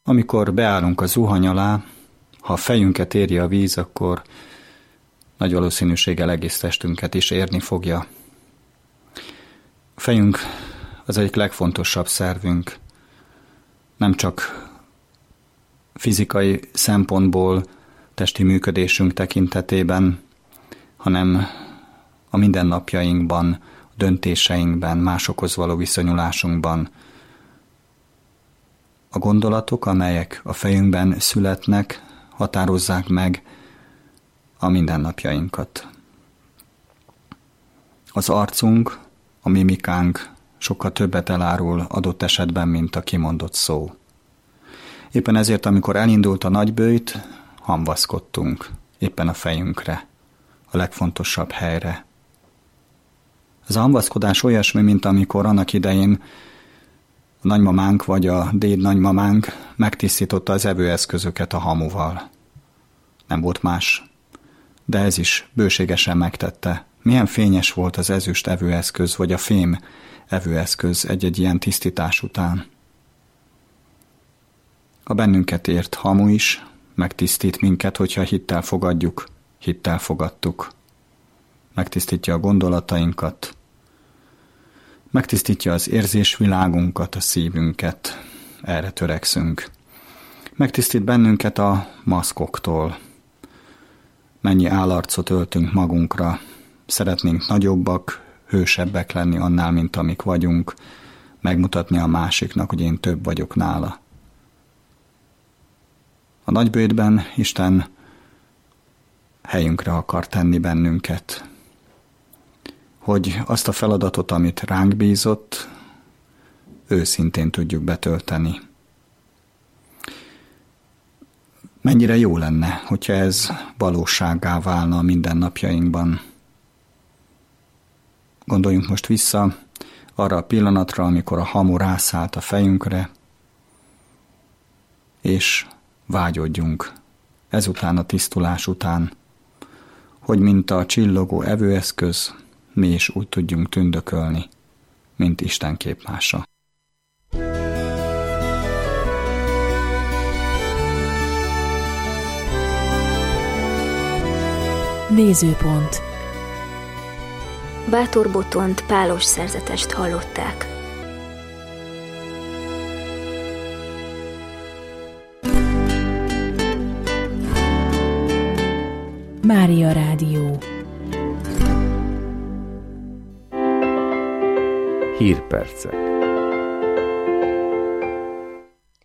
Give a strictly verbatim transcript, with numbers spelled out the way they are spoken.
Amikor beállunk a zuhany alá, ha a fejünket éri a víz, akkor nagy valószínűséggel egész testünket is érni fogja. A fejünk az egyik legfontosabb szervünk, nem csak fizikai szempontból, testi működésünk tekintetében, hanem a mindennapjainkban, a döntéseinkben, másokhoz való viszonyulásunkban. A gondolatok, amelyek a fejünkben születnek, határozzák meg a mindennapjainkat. Az arcunk, a mimikánk sokkal többet elárul adott esetben, mint a kimondott szó. Éppen ezért, amikor elindult a nagyböjt, hamvaszkodtunk éppen a fejünkre, a legfontosabb helyre. Ez a hamvaszkodás olyasmi, mint amikor annak idején a nagymamánk vagy a déd nagymamánk megtisztította az evőeszközöket a hamuval. Nem volt más, de ez is bőségesen megtette. Milyen fényes volt az ezüst evőeszköz, vagy a fém evőeszköz egy-egy ilyen tisztítás után. A bennünket ért hamu is megtisztít minket, hogyha hittel fogadjuk, hittel fogadtuk. Megtisztítja a gondolatainkat, megtisztítja az érzésvilágunkat, a szívünket, erre törekszünk. Megtisztít bennünket a maszkoktól. Mennyi állarcot öltünk magunkra, szeretnénk nagyobbak, hősebbek lenni annál, mint amik vagyunk, megmutatni a másiknak, hogy én több vagyok nála. A nagyböjtben Isten helyünkre akar tenni bennünket, hogy azt a feladatot, amit ránk bízott, őszintén tudjuk betölteni. Mennyire jó lenne, hogyha ez valósággá válna a mindennapjainkban. Gondoljunk most vissza arra a pillanatra, amikor a hamu rászállt a fejünkre, és vágyodjunk ezután a tisztulás után, hogy mint a csillogó evőeszköz, mi is úgy tudjunk tündökölni, mint Isten képmása. Nézőpont. Bátor Botont pálos szerzetest hallották. Mária Rádió. Hírpercek.